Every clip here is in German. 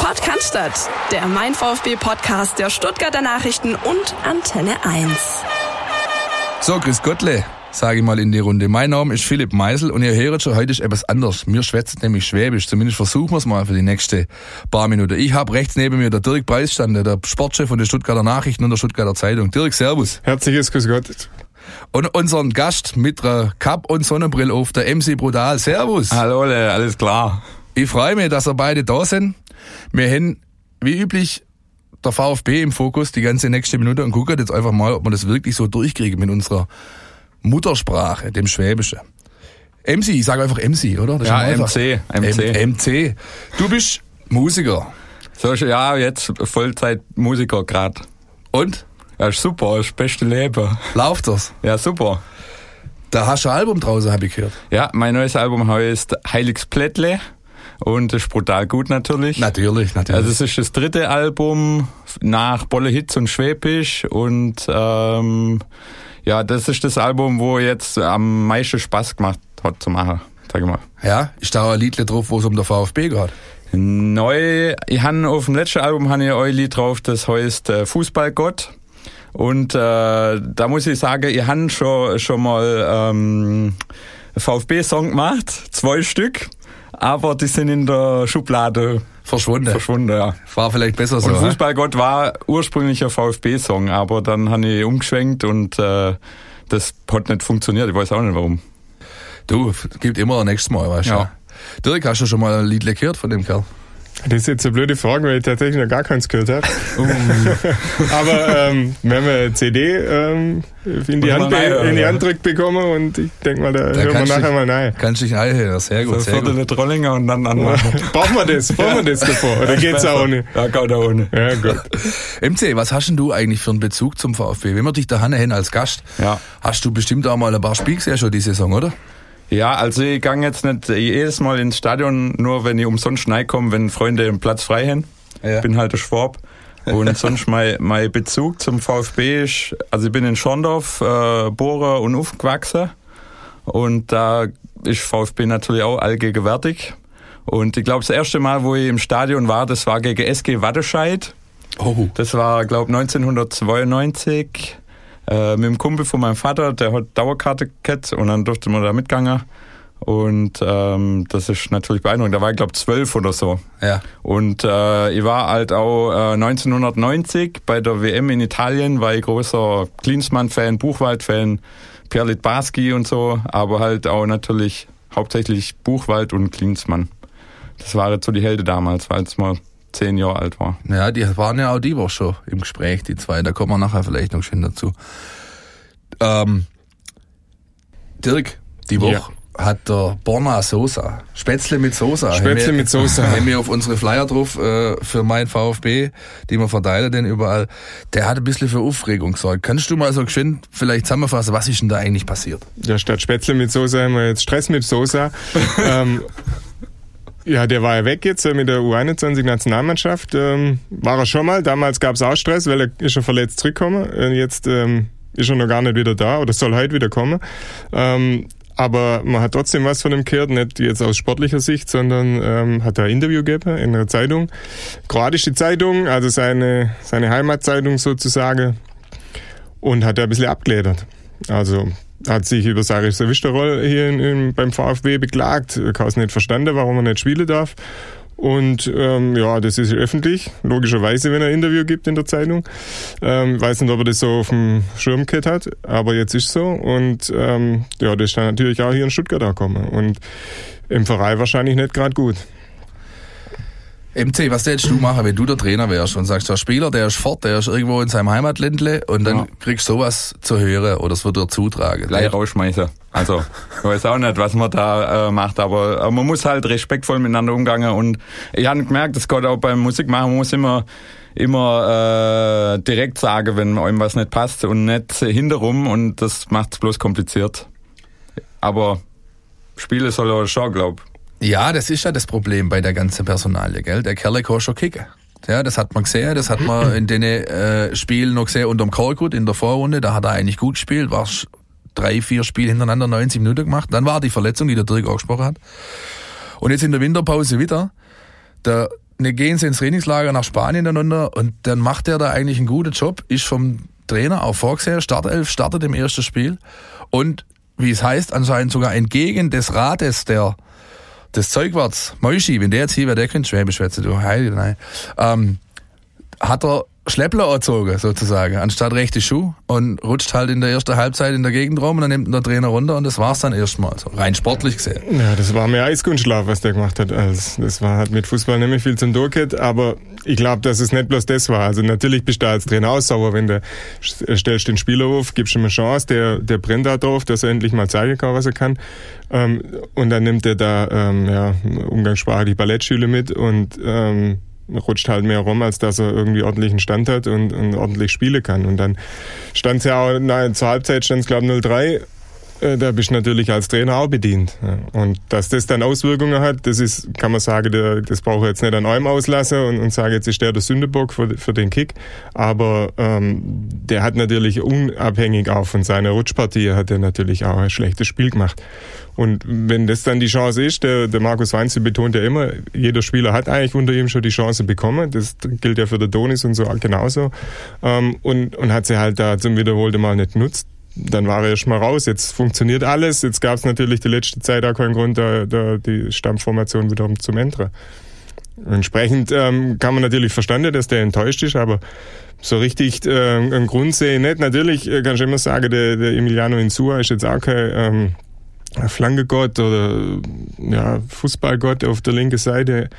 Sport kann Stadt, der Mein VfB-Podcast der Stuttgarter Nachrichten und Antenne 1. So, grüß Gottle, sage ich mal in die Runde. Mein Name ist Philipp Meisel und ihr hört schon, heute ist etwas anders. Wir schwätzen nämlich Schwäbisch, zumindest versuchen wir es mal für die nächste paar Minuten. Ich habe rechts neben mir der Dirk Preisstander, der Sportchef von der Stuttgarter Nachrichten und der Stuttgarter Zeitung. Dirk, servus. Herzliches Grüß Gott. Und unseren Gast mit der Cap und Sonnenbrille auf, der MC Brutal. Servus. Hallo, alles klar. Ich freue mich, dass ihr beide da sind. Wir haben, wie üblich, der VfB im Fokus die ganze nächste Minute und gucken jetzt einfach mal, ob wir das wirklich so durchkriegen mit unserer Muttersprache, dem Schwäbischen. MC, ich sage einfach MC, oder? Das ja, ist MC. MC. Du bist Musiker. So, ja, jetzt Vollzeitmusiker gerade. Und? Ja, ist super, das beste Leben. Läuft das? Ja, super. Da hast du ein Album draußen, habe ich gehört. Ja, mein neues Album heißt Heiliges Plättle und ist brutal gut natürlich. Natürlich. Also es ist das 3. Album nach Bolle Hits und Schwäbisch und ja, das ist das Album, wo jetzt am meisten Spaß gemacht hat zu machen, sag ich mal. Ja, ist da auch ein Lied drauf, wo es um den VfB geht? Neu, ich habe auf dem letzten Album ein Lied drauf, das heißt Fußballgott. Und da muss ich sagen, ich habe schon mal VfB-Song gemacht, 2 Stück, aber die sind in der Schublade verschwunden, ja. War vielleicht besser so. Und Fußballgott war ursprünglich ein VfB-Song, aber dann habe ich umgeschwenkt und das hat nicht funktioniert. Ich weiß auch nicht warum. Du, gibt immer ein nächstes Mal, weißt du. Ja. Dirk, hast du schon mal ein Lied gehört von dem Kerl? Das ist jetzt eine blöde Frage, weil ich tatsächlich noch gar keins gehört habe. Aber wir haben eine CD in die Hand gedrückt bekommen und ich denke mal, da hören wir nachher mal rein. Kannst dich einhören, sehr gut. So eine Trollinger und dann anmachen. Brauchen wir das davor? Oder geht's auch ohne? Ja, geht auch ohne. Ja, gut. MC, was hast denn du eigentlich für einen Bezug zum VfB? Wenn wir dich da haben als Gast, hast du bestimmt auch mal ein paar Spiele gesehen schon die Saison, oder? Ja, also ich gehe jetzt nicht jedes Mal ins Stadion, nur wenn ich umsonst reinkomme, wenn Freunde einen Platz frei haben. Ja. Ich bin halt der Schwab. Und sonst mein Bezug zum VfB ist, also ich bin in Schorndorf geboren und aufgewachsen. Und da ist VfB natürlich auch allgegenwärtig. Und ich glaube, das erste Mal, wo ich im Stadion war, das war gegen SG Wattenscheid. Oh. Das war, glaube ich, 1992. Mit dem Kumpel von meinem Vater, der hat Dauerkarte gehabt und dann durfte man da mitgegangen. Und das ist natürlich beeindruckend. Da war ich, glaube ich, 12 oder so. Ja. Und ich war halt auch 1990 bei der WM in Italien, war ich großer Klinsmann-Fan, Buchwald-Fan, Pierre Littbarski und so, aber halt auch natürlich hauptsächlich Buchwald und Klinsmann. Das waren so die Helden damals, als man 10 Jahre alt war. Ja, die waren ja auch die Woche schon im Gespräch, die zwei. Da kommen wir nachher vielleicht noch schön dazu. Dirk, die Woche hat der Borna Sosa, Spätzle mit Sosa. Haben wir auf unsere Flyer drauf für mein VfB, die wir verteilen denn überall. Der hat ein bisschen für Aufregung gesorgt. Kannst du mal so geschwind vielleicht zusammenfassen, was ist denn da eigentlich passiert? Ja, statt Spätzle mit Sosa haben wir jetzt Stress mit Sosa. Ja, der war ja weg jetzt mit der U21-Nationalmannschaft. War er schon mal. Damals gab es auch Stress, weil er ist schon verletzt zurückgekommen. Jetzt ist er noch gar nicht wieder da oder soll heute wieder kommen. Aber man hat trotzdem was von ihm gehört, nicht jetzt aus sportlicher Sicht, sondern hat ein Interview gegeben in einer Zeitung. Kroatische Zeitung, also seine Heimatzeitung sozusagen. Und hat da ein bisschen abgeledert. Also hat sich über seine Reservistenrolle hier beim VfB beklagt. Er hat es nicht verstanden, warum er nicht spielen darf. Und ja, das ist öffentlich, logischerweise, wenn er ein Interview gibt in der Zeitung. Weiß nicht, ob er das so auf dem Schirm gehabt hat, aber jetzt ist so. Und ja, das ist dann natürlich auch hier in Stuttgart angekommen. Und im Verein wahrscheinlich nicht gerade gut. MC, was würdest du machen, wenn du der Trainer wärst und sagst, der Spieler, der ist fort, der ist irgendwo in seinem Heimatländle und dann kriegst du sowas zu hören oder es wird dir zutragen. Gleich rausschmeißen. Also, ich weiß auch nicht, was man da macht, aber man muss halt respektvoll miteinander umgehen und ich habe gemerkt, das geht auch beim Musikmachen, man muss immer direkt sagen, wenn einem was nicht passt und nicht hinterrum und das macht es bloß kompliziert. Aber Spiele soll er schon, glaub. Ja, das ist ja das Problem bei der ganzen Personalie, gell? Der Kerl kann schon kicken. Ja, das hat man gesehen, das hat man in den Spielen noch gesehen unterm Korkut in der Vorrunde, da hat er eigentlich gut gespielt, war 3-4 Spiele hintereinander 90 Minuten gemacht, dann war die Verletzung, die der Dirk auch gesprochen hat. Und jetzt in der Winterpause wieder, der gehen sie ins Trainingslager nach Spanien dann und dann macht er da eigentlich einen guten Job, ist vom Trainer auch vorgesehen, Startelf, startet im ersten Spiel und wie es heißt, anscheinend sogar entgegen des Rates des Zeugwarts, Moischi, wenn der jetzt hier wäre, der könnte Schwäbisch schwätzen, du Heilige, nein, hat er Schleppler angezogen, sozusagen, anstatt rechte Schuh und rutscht halt in der ersten Halbzeit in der Gegend rum und dann nimmt ihn der Trainer runter und das war's dann erstmal, so rein sportlich gesehen. Ja, das war mehr Eiskunstschlaf, was der gemacht hat. Also das hat mit Fußball nicht mehr viel zum Durchgehen, aber ich glaube, dass es nicht bloß das war. Also natürlich bist du als Trainer auch sauer, wenn du stellst den Spieler auf, gibst ihm eine Chance, der brennt da drauf, dass er endlich mal zeigen kann, was er kann. Und dann nimmt er da umgangssprachlich Ballettschüler mit und rutscht halt mehr rum, als dass er irgendwie ordentlichen Stand hat und ordentlich spielen kann. Und dann stand es ja auch, zur Halbzeit stand es glaube ich 0-3. Da bist du natürlich als Trainer auch bedient. Und dass das dann Auswirkungen hat, das ist, kann man sagen, das brauche ich jetzt nicht an einem auslassen und sage, jetzt ist der Sündenbock für den Kick. Aber der hat natürlich unabhängig auch von seiner Rutschpartie, hat er natürlich auch ein schlechtes Spiel gemacht. Und wenn das dann die Chance ist, der Markus Weinzel betont ja immer, jeder Spieler hat eigentlich unter ihm schon die Chance bekommen. Das gilt ja für den Donis und so genauso. Und hat sie halt da zum wiederholten Mal nicht genutzt. Dann war er erst mal raus. Jetzt funktioniert alles. Jetzt gab es natürlich die letzte Zeit auch keinen Grund, die Stammformation wieder zum Ändern. Entsprechend kann man natürlich verstanden, dass der enttäuscht ist, aber so richtig einen Grund sehe ich nicht. Natürlich kannst du immer sagen, der Emiliano Insua ist jetzt auch kein Flankegott oder Fußballgott auf der linken Seite.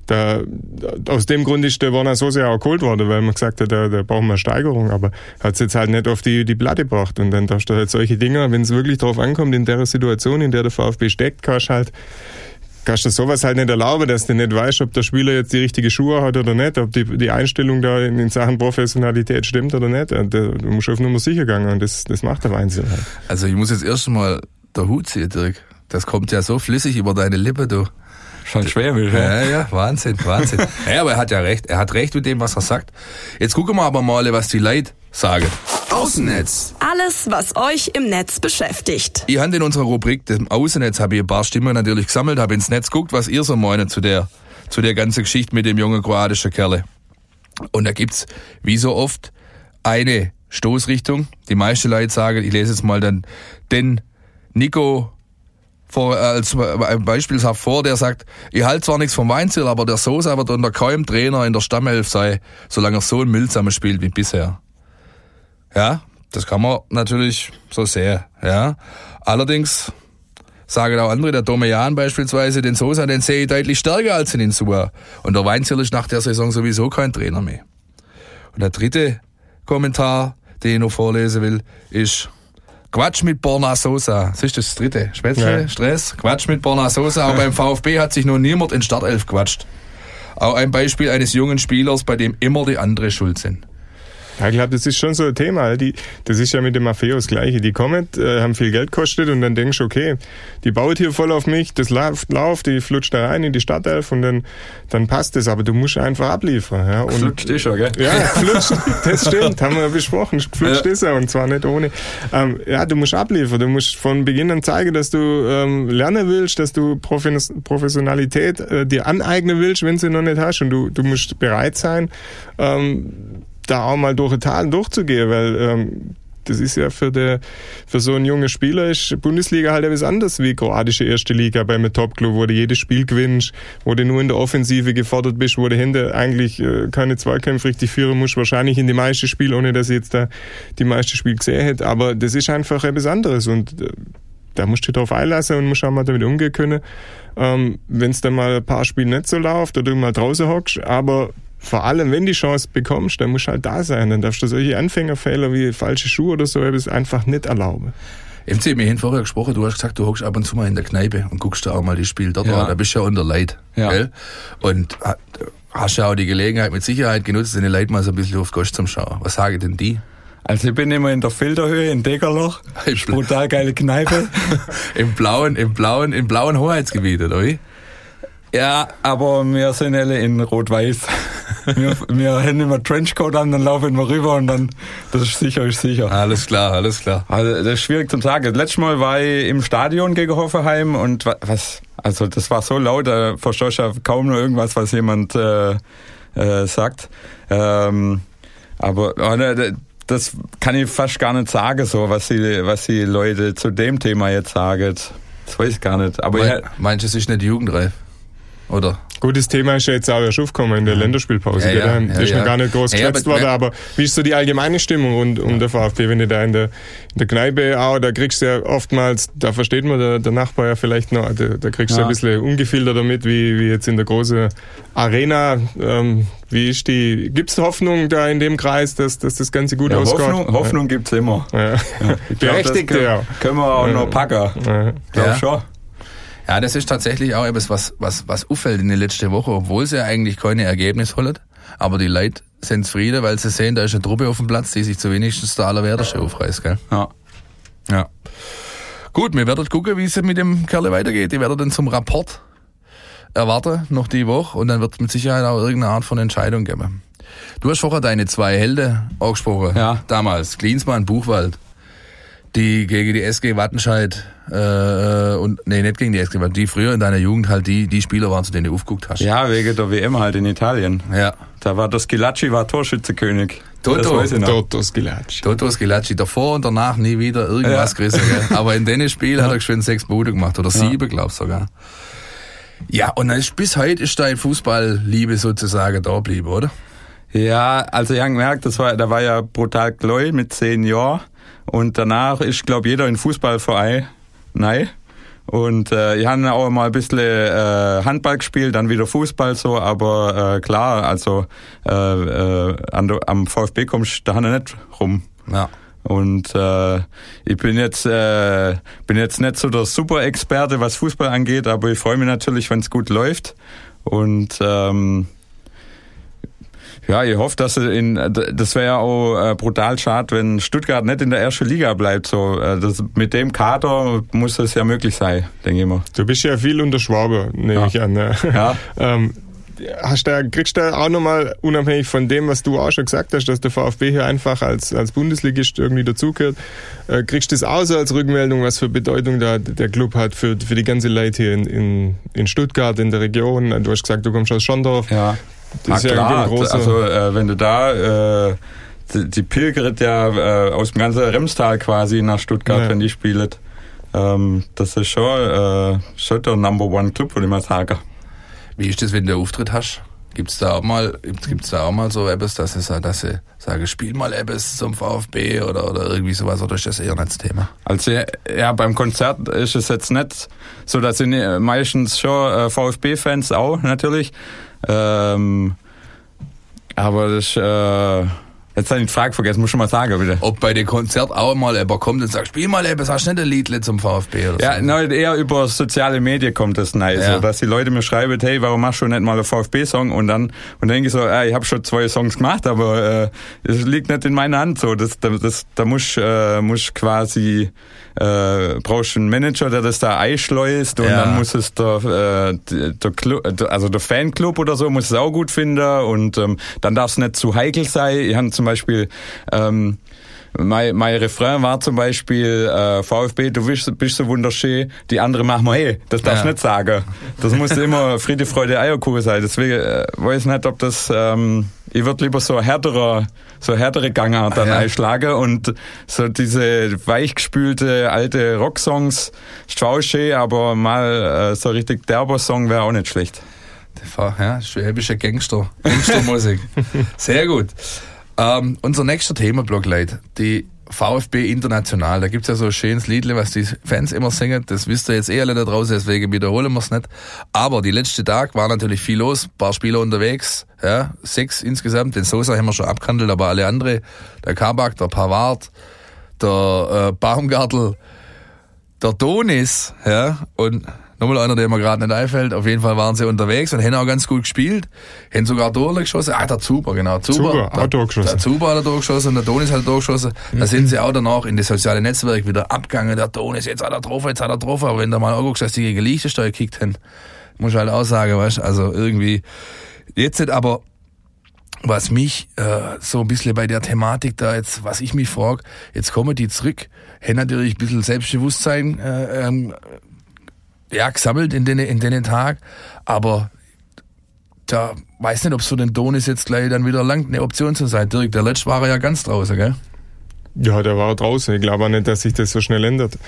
Aus dem Grund ist der Borna Sosa auch geholt worden, weil man gesagt hat, da brauchen wir eine Steigerung, aber hat es jetzt halt nicht auf die Platte gebracht. Und dann darfst du halt solche Dinge, wenn es wirklich drauf ankommt, in der Situation, in der der VfB steckt, kannst du sowas halt nicht erlauben, dass du nicht weißt, ob der Spieler jetzt die richtige Schuhe hat oder nicht, ob die Einstellung da in Sachen Professionalität stimmt oder nicht. Du musst auf Nummer sicher gehen und das macht der Weinzel halt. Also ich muss jetzt erst mal der Hut ziehen, Dirk. Das kommt ja so flüssig über deine Lippe, du. Schon schwäbisch, ja, Wahnsinn. Ja, aber er hat ja recht. Er hat recht mit dem, was er sagt. Jetzt gucken wir aber mal, was die Leute sagen. Außennetz. Alles, was euch im Netz beschäftigt. Ich habe in unserer Rubrik, dem Außennetz, habe ich ein paar Stimmen natürlich gesammelt, habe ins Netz geguckt, was ihr so meint zu der ganzen Geschichte mit dem jungen kroatischen Kerle. Und da gibt's, wie so oft, eine Stoßrichtung. Die meisten Leute sagen, ich lese jetzt mal dann den Nico als beispielshaft vor, der sagt, ich halte zwar nichts vom Weinzel, aber der Sosa wird unter keinem Trainer in der Stammelf sein, solange er so ein Müllsamer spielt wie bisher. Ja, das kann man natürlich so sehen. Ja, allerdings sagen auch andere, der Domejan beispielsweise, den Sosa, den sehe ich deutlich stärker als den Insua. Und der Weinzel ist nach der Saison sowieso kein Trainer mehr. Und der dritte Kommentar, den ich noch vorlesen will, ist Quatsch mit Borna Sosa. Das ist das dritte. Spätzle, ja. Stress. Quatsch mit Borna Sosa. Auch beim VfB hat sich noch niemand in Startelf gequatscht. Auch ein Beispiel eines jungen Spielers, bei dem immer die andere schuld sind. Ja, ich glaube, das ist schon so ein Thema. Das ist ja mit dem Maffeo das Gleiche. Die kommen, haben viel Geld gekostet und dann denkst du, okay, die baut hier voll auf mich, das läuft, die flutscht da rein in die Startelf und dann passt das. Aber du musst einfach abliefern. Ja. Flutscht ist schon, gell? Ja, flutscht, das stimmt, haben wir besprochen. Flutscht ist er und zwar nicht ohne. Du musst abliefern. Du musst von Beginn an zeigen, dass du lernen willst, dass du Professionalität dir aneignen willst, wenn du sie noch nicht hast. Und du musst bereit sein, da auch mal durch die Tal durchzugehen, weil das ist ja für so einen jungen Spieler ist Bundesliga halt etwas anderes wie kroatische erste Liga bei einem Topclub, wo du jedes Spiel gewinnst, wo du nur in der Offensive gefordert bist, wo du Hände eigentlich keine Zweikämpfe richtig führen musst, wahrscheinlich in die meisten Spiele, ohne dass ich jetzt da die meisten Spiele gesehen hätte, aber das ist einfach etwas anderes und da musst du dich drauf einlassen und musst auch mal damit umgehen können, wenn es dann mal ein paar Spiele nicht so läuft oder du mal draußen hockst, aber vor allem, wenn die Chance bekommst, dann musst du halt da sein. Dann darfst du solche Anfängerfehler wie falsche Schuhe oder so etwas einfach nicht erlauben. MC, wir haben vorher gesprochen, du hast gesagt, du hockst ab und zu mal in der Kneipe und guckst da auch mal die Spiele dort an. Da bist du ja unter Leid. Ja. Gell? Und hast ja auch die Gelegenheit mit Sicherheit genutzt, deine Leute mal so ein bisschen auf die Gosch zum Schauen. Was sagen denn die? Also ich bin immer in der Filterhöhe, in Deckerloch. Brutal geile Kneipe. Im blauen Hoheitsgebiet, oder wie? Ja, aber wir sind alle in Rot-Weiß. Wir haben immer Trenchcoat an, dann laufen wir rüber und dann, das ist sicher. Alles klar. Also, das ist schwierig zu sagen. Letztes Mal war ich im Stadion gegen Hoffenheim und was Also das war so laut, da verstehst du ja kaum nur irgendwas, was jemand sagt. Aber das kann ich fast gar nicht sagen, so was die Leute zu dem Thema jetzt sagen. Das weiß ich gar nicht. Aber meinst du, es ist nicht jugendreif? Oder? Gutes Thema ist ja jetzt auch erst aufgekommen in der Länderspielpause. Ja, das ist noch gar nicht groß geschätzt worden, aber wie ist so die allgemeine Stimmung rund um der VfB, wenn du da in der Kneipe auch, da kriegst du ja oftmals, da versteht man der Nachbar ja vielleicht noch, da kriegst du ein bisschen ungefilterter mit, wie jetzt in der großen Arena. Gibt's Hoffnung da in dem Kreis, dass das Ganze gut ausgeht? Hoffnung gibt's immer. Ja. Berechtigt, ja. Können wir auch noch packen. Ja. Glaub schon. Ja, das ist tatsächlich auch etwas, was auffällt in der letzten Woche, obwohl sie ja eigentlich keine Ergebnisse holen. Aber die Leute sind zufrieden, weil sie sehen, da ist eine Truppe auf dem Platz, die sich zu wenigstens der Allerwertesten aufreißt, gell? Ja. Gut, wir werden gucken, wie es mit dem Kerl weitergeht. Die werden dann zum Rapport erwarten, noch die Woche, und dann wird es mit Sicherheit auch irgendeine Art von Entscheidung geben. Du hast vorher deine 2 Helden angesprochen. Ja. Damals, Klinsmann, Buchwald, die gegen die SG Wattenscheid nicht gegen die SG Wattenscheid, die früher in deiner Jugend halt die Spieler waren, zu denen du aufgeguckt hast. Ja, wegen der WM halt in Italien. Ja. Da war der Schilacci Torschützenkönig. Toto Schilacci. Davor und danach nie wieder irgendwas gerissen. Gell? Aber in dem Spiel hat er schon 6 Buden gemacht oder 7, glaub ich sogar. Ja, und dann bis heute ist deine Fußballliebe sozusagen da geblieben, oder? Ja, also ich habe gemerkt, da war ja brutal gläu mit 10 Jahren. Und danach ist, glaube jeder in Fußballverein. Nein. Und ich habe auch mal ein bisschen Handball gespielt, dann wieder Fußball so, aber klar, also am VfB kommst du da nicht rum. Ja. Und ich bin jetzt nicht so der Super-Experte, was Fußball angeht, aber ich freue mich natürlich, wenn es gut läuft. Und ja, ich hoffe, dass das wäre ja auch brutal schade, wenn Stuttgart nicht in der ersten Liga bleibt. So, mit dem Kader muss es ja möglich sein, denke ich mal. Du bist ja viel unter Schwabe, nehme ich an. Ja. Kriegst du auch nochmal, unabhängig von dem, was du auch schon gesagt hast, dass der VfB hier einfach als Bundesligist irgendwie dazugehört, kriegst du das auch so als Rückmeldung, was für Bedeutung da der Club hat für die ganze Leute hier in Stuttgart, in der Region? Du hast gesagt, du kommst aus Schondorf. Ja. Das ist klar, ja ein großer... also wenn du da die pilgert ja aus dem ganzen Remstal quasi nach Stuttgart, wenn die spielen. Das ist schon der Number One Club, würde ich mal sagen. Wie ist das, wenn du Auftritt hast? Gibt's da auch mal so etwas, dass sie sagen, spiel mal etwas zum VfB oder irgendwie sowas, oder ist das eher nicht das Thema? Also ja, beim Konzert ist es jetzt nicht so, dass sind meistens schon VfB-Fans auch natürlich. Aber das jetzt habe ich die Frage vergessen, muss schon mal sagen, bitte. Ob bei dem Konzert auch mal jemand kommt und sagt, spiel mal etwas, hast du nicht ein Liedle zum VfB oder so? Ja, nein, eher über soziale Medien kommt das nice, so, dass die Leute mir schreiben, hey, warum machst du nicht mal einen VfB-Song? Und dann denke ich so, ich habe schon 2 Songs gemacht, aber das liegt nicht in meiner Hand. So, da muss quasi brauchst du einen Manager, der das da einschleust, und dann muss es der Club, also der Fanclub oder so, muss es auch gut finden, und dann darf es nicht zu heikel sein. Ich habe zum Beispiel mein Refrain war zum Beispiel VfB, du bist so wunderschön, die andere machen wir, hey, das darfst du nicht sagen. Das muss immer Friede, Freude, Eierkuchen sein. Deswegen weiß ich nicht, ob das ich würde lieber so härtere Gangart dann einschlagen, und so diese weichgespülte alte Rocksongs ist zwar auch schön, aber mal so richtig derber Song wäre auch nicht schlecht. Ja, schwäbische Gangstermusik. Sehr gut. Unser nächster Themablock, Leute, die VfB International. Da gibt's ja so ein schönes Liedle, was die Fans immer singen. Das wisst ihr jetzt alle da draußen, deswegen wiederholen wir es nicht. Aber die letzten Tage war natürlich viel los, ein paar Spieler unterwegs, 6 insgesamt. Den Sosa haben wir schon abgehandelt, aber alle andere, der Kabak, der Pavard, der Baumgartl, der Donis, und nochmal einer, der mir gerade nicht einfällt. Auf jeden Fall waren sie unterwegs und haben auch ganz gut gespielt. Haben sogar Tore geschossen. Der Zuber, genau. Zuber hat Tor geschossen. Der Zuber hat Tor geschossen und der Donis hat Tor geschossen. Da sind sie auch danach in das soziale Netzwerk wieder abgegangen. Der Donis, jetzt hat er getroffen. Aber wenn du mal anguckst, dass die gegen Liechtenstein gekickt haben, muss ich halt auch sagen, weißt, also irgendwie, jetzt nicht, aber was mich so ein bisschen bei der Thematik da jetzt, was ich mich frage, jetzt kommen die zurück, haben natürlich ein bisschen Selbstbewusstsein gesammelt in den Tag, aber da weiß nicht, ob es für den Donis jetzt gleich dann wieder langt, eine Option zu sein. Dirk, der letzte war er ja ganz draußen, gell? Ja, der war draußen. Ich glaube auch nicht, dass sich das so schnell ändert.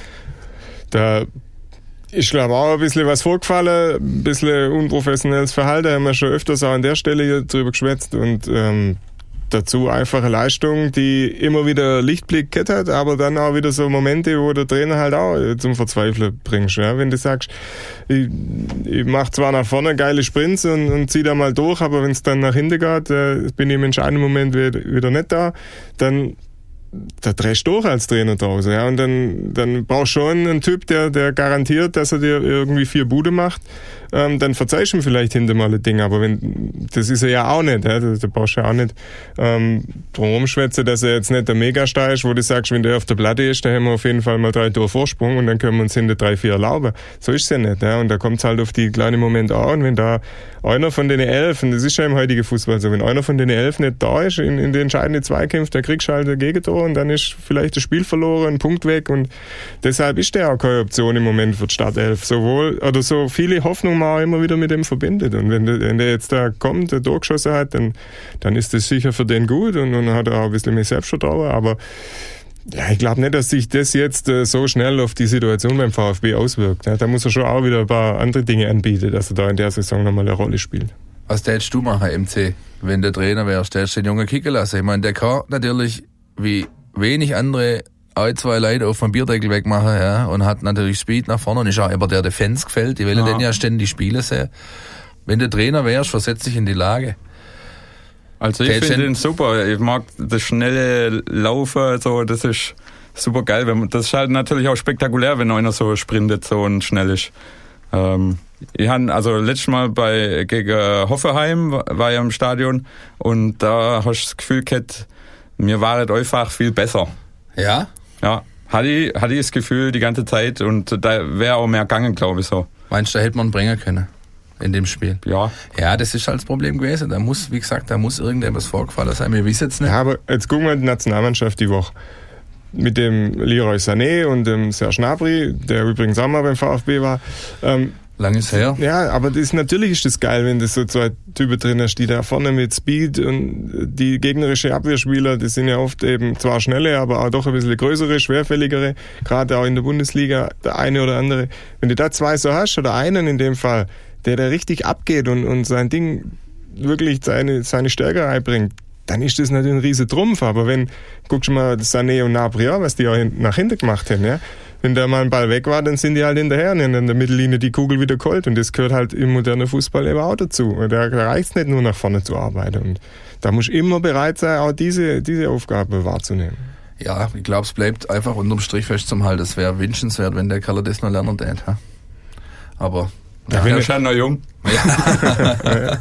Da ist, glaube ich, auch ein bisschen was vorgefallen, ein bisschen unprofessionelles Verhalten, haben wir schon öfters auch an der Stelle hier drüber geschwätzt und dazu einfache Leistung, die immer wieder Lichtblick gehabt hat, aber dann auch wieder so Momente, wo der Trainer halt auch zum Verzweifeln bringst. Ja? Wenn du sagst, ich mache zwar nach vorne geile Sprints und zieh da mal durch, aber wenn es dann nach hinten geht, bin ich im entscheidenden Moment wieder nicht da, dann da drehst du durch als Trainer draußen, ja, und dann brauchst du schon einen Typ, der garantiert, dass er dir irgendwie 4 Bude macht, dann verzeihst du ihm vielleicht hinter mal ein Ding, aber das ist er ja auch nicht, ja, da brauchst du ja auch nicht drum schwätzen, dass er jetzt nicht der Megastar ist, wo du sagst, wenn der auf der Platte ist, dann haben wir auf jeden Fall mal 3 Tore Vorsprung und dann können wir uns hinter 3-4 erlauben. So ist es ja nicht, ja, und da kommt es halt auf die kleinen Momente an, und wenn da einer von den 11, und das ist ja im heutigen Fußball so, wenn einer von den 11 nicht da ist in den entscheidenden Zweikämpfen, dann kriegst du halt ein Gegentor und dann ist vielleicht das Spiel verloren, ein Punkt weg, und deshalb ist der auch keine Option im Moment für die Startelf. Sowohl, oder so viele Hoffnungen man auch immer wieder mit dem verbindet, und wenn der jetzt da kommt, der durchgeschossen hat, dann ist das sicher für den gut, und dann hat er auch ein bisschen mehr Selbstvertrauen, aber ja, ich glaube nicht, dass sich das jetzt so schnell auf die Situation beim VfB auswirkt. Ja, da muss er schon auch wieder ein paar andere Dinge anbieten, dass er da in der Saison nochmal eine Rolle spielt. Was tätest du machen, MC, wenn der Trainer wärst? Tätest du den Jungen kicken lassen? Ich meine, der kann natürlich wie wenig andere 2 Leute auf dem Bierdeckel wegmachen, ja, und hat natürlich Speed nach vorne und ist auch immer der Fans gefällt. Die wollen den ja ständig spielen sehen. Wenn du Trainer wärst, versetz dich in die Lage. Also ich finde den super. Ich mag das schnelle Laufen, so, das ist super geil. Das ist halt natürlich auch spektakulär, wenn einer so sprintet so und schnell ist. Ich habe also letztes Mal gegen Hoffenheim war ich im Stadion, und da hast du das Gefühl gehabt, mir war es einfach viel besser. Ja? Ja. Hatte ich das Gefühl die ganze Zeit, und da wäre auch mehr gegangen, glaube ich, so. Meinst du, da hätte man bringen können? In dem Spiel. Ja. Ja, das ist halt das Problem gewesen. Da muss irgendetwas vorgefallen sein. Wir wissen jetzt nicht. Ja, aber jetzt gucken wir die Nationalmannschaft die Woche. Mit dem Leroy Sané und dem Serge Gnabry, der übrigens auch mal beim VfB war. Lang ist her. Ja, aber natürlich ist das geil, wenn du so 2 Typen drin hast, die da vorne mit Speed, und die gegnerische Abwehrspieler, die sind ja oft eben zwar schnelle, aber auch doch ein bisschen größere, schwerfälligere, gerade auch in der Bundesliga, der eine oder andere. Wenn du da 2 so hast, oder einen in dem Fall, der da richtig abgeht und sein Ding wirklich seine Stärke einbringt, dann ist das natürlich ein riesen Trumpf. Aber guckst du mal Sané und Gnabry, was die auch nach hinten gemacht haben, ja. Wenn da mal ein Ball weg war, dann sind die halt hinterher und in der Mittellinie die Kugel wieder geholt. Und das gehört halt im modernen Fußball eben auch dazu. Da reicht es nicht nur nach vorne zu arbeiten. Und da musst du immer bereit sein, auch diese Aufgabe wahrzunehmen. Ja, ich glaube, es bleibt einfach unterm Strich festzuhalten. Es wäre wünschenswert, wenn der Kerl das noch lernen tät. Aber ja, der ist schon noch jung. Ja.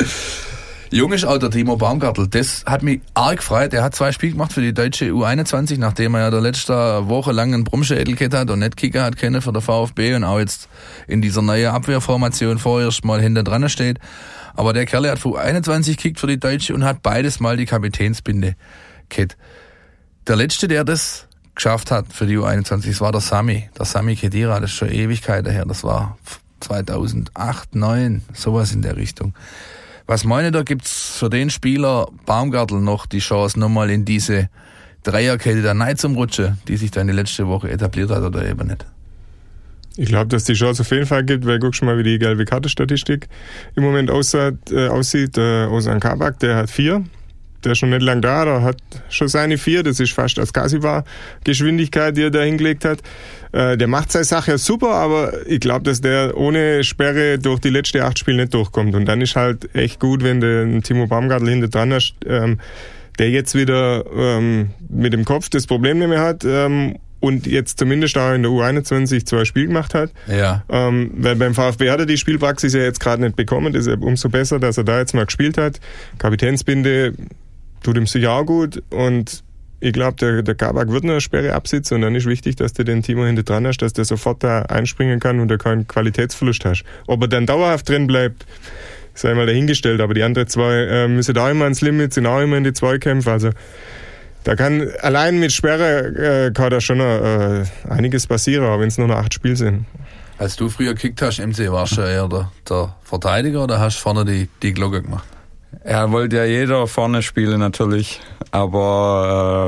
Jung ist auch der Timo Baumgartl. Das hat mich arg gefreut. Er hat 2 Spiele gemacht für die deutsche U21, nachdem er ja der letzte Woche lang einen Brumschädel gehabt hat und nicht kicken hat können für der VfB und auch jetzt in dieser neuen Abwehrformation vorerst mal hinter dran steht. Aber der Kerl hat für U21 gekickt für die Deutsche und hat beides mal die Kapitänsbinde gehabt. Der letzte, der das geschafft hat für die U21, das war der Sami Khedira. Das ist schon Ewigkeit her. Das war 2008, 2009, sowas in der Richtung. Was meine, da gibt's für den Spieler Baumgartl noch die Chance, nochmal in diese Dreierkette der Neid zum Rutschen, die sich dann die letzte Woche etabliert hat, oder eben nicht? Ich glaube, dass die Chance auf jeden Fall gibt, weil guckst du mal, wie die gelbe Karte-Statistik im Moment aussieht. Ozan Kabak, der hat 4. Der ist schon nicht lang da, der hat schon seine 4, das ist fast als Kasiba-Geschwindigkeit, die er da hingelegt hat. Der macht seine Sache ja super, aber ich glaube, dass der ohne Sperre durch die letzten 8 Spiele nicht durchkommt. Und dann ist halt echt gut, wenn du einen Timo Baumgartl hinter dran hast, der jetzt wieder mit dem Kopf das Problem nicht mehr hat und jetzt zumindest auch in der U21 2 Spiele gemacht hat. Ja. Weil beim VfB hat er die Spielpraxis ja jetzt gerade nicht bekommen, deshalb umso besser, dass er da jetzt mal gespielt hat. Kapitänsbinde tut ihm sicher auch gut, und ich glaube, der Kabak wird eine Sperre absitzen, und dann ist wichtig, dass du den Timo hinter dran hast, dass der sofort da einspringen kann und du keinen Qualitätsverlust hast. Ob er dann dauerhaft drin bleibt, sei mal dahingestellt, aber die anderen 2 müssen da immer ans Limit, sind auch immer in die Zweikämpfe, also da kann allein mit Sperre kann da schon einiges passieren, auch wenn es nur noch 8 Spiele sind. Als du früher gekickt hast, MC, warst du eher der Verteidiger oder hast du vorne die Glocke gemacht? Ja, wollte ja jeder vorne spielen natürlich, aber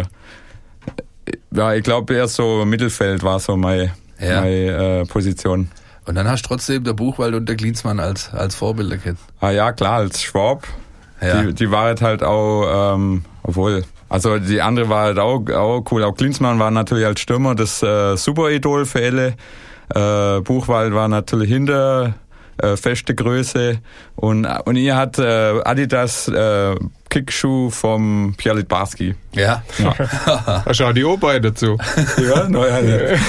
ja, ich glaube eher so Mittelfeld war so meine Position. Und dann hast du trotzdem der Buchwald und der Klinsmann als Vorbilder gehabt. Ah ja, klar, als Schwab. Ja. Die war halt auch, obwohl, also die andere war halt auch cool. Auch Klinsmann war natürlich als Stürmer das Super-Idol für alle. Buchwald war natürlich hinter feste Größe und ihr hat Adidas Kickschuh vom Pierre Littbarski. Ja. Hast du auch die O-Beine dazu? Ja, naja, nicht.